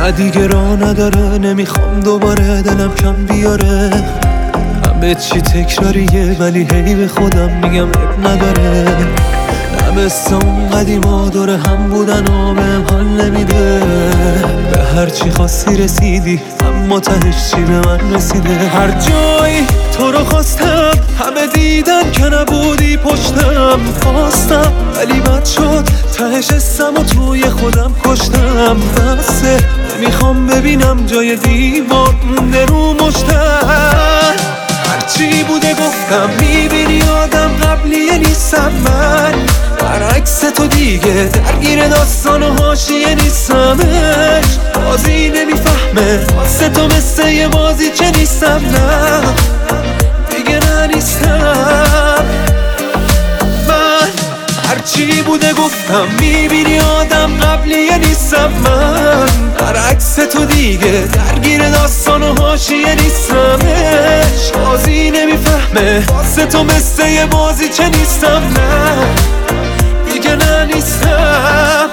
نه دیگه راه نداره، نمیخوام دوباره دلم کم بیاره. همه چی تکراریه ولی هی به خودم میگم عیب نداره. نه مثل اون قدیما دوره هم بودن و بهم حال نمیده. به هر چی خواستی رسیدی اما تهش چی به من رسیده. هر جایی تو رو خواستم همه دیدن که نبودی پشتم. خواستم ولی بد شد تهش حسم و توی خودم کشتم. بسه نمیخوام ببینم جای دیوار مونده رو مشتم. هرچی بوده گفتم میبینی آدم قبلیه نیستم من. برعکس تو دیگه درگیر داستان و حاشیه نیستمش. بازی نمیفهمه واسه تو مثل یه بازی چه نیستم. نه دیگه نه نیستم من. هرچی بوده گفتم میبینی آدم قبلیه نیستم من. برعکس تو دیگه درگیر داستان و حاشیه نیستمش. بازی نمیفهمه واسه تو مثل یه بازی چه نیستم. نه دیگه نه نیستم.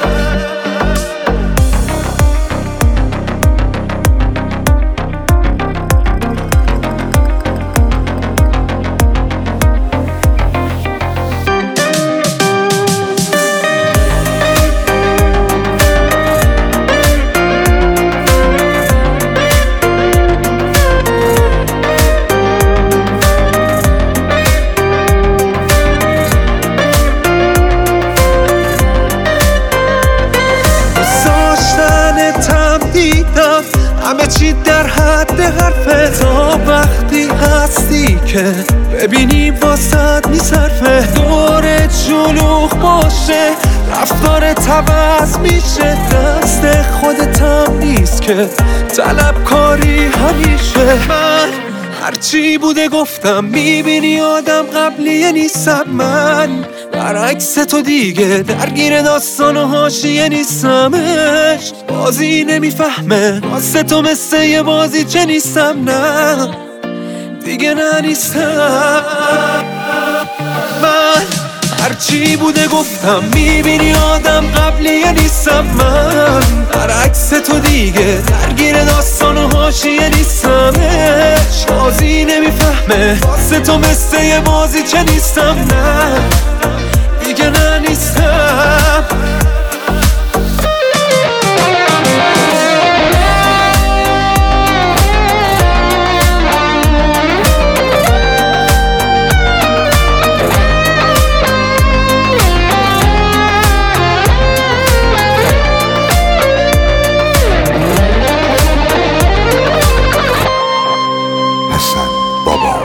همه چی در حد حرفه. تا وقتی هستی که ببینی واسد میصرفه. دور شلوغ باشه رفتارت عوض میشه. دست خودتم نیست که طلبکاری همیشه. من هرچی بوده گفتم میبینی آدم قبلیه نیستم من. برعکس تو دیگه درگیر داستان و حاشیه نیستمش. بازی نمیفهمه واسه تو مثل یه بازی چه نیستم. نه دیگه نه نیستم من. هرچی بوده گفتم میبینی آدم قبلیه نیستم من. برعکس تو دیگه درگیر داستان و حاشیه نیستمش. بازی نمیفهمه واسه تو مثل یه بازی چه نیستم. نه دیگه نه نیستم. حسن بابا.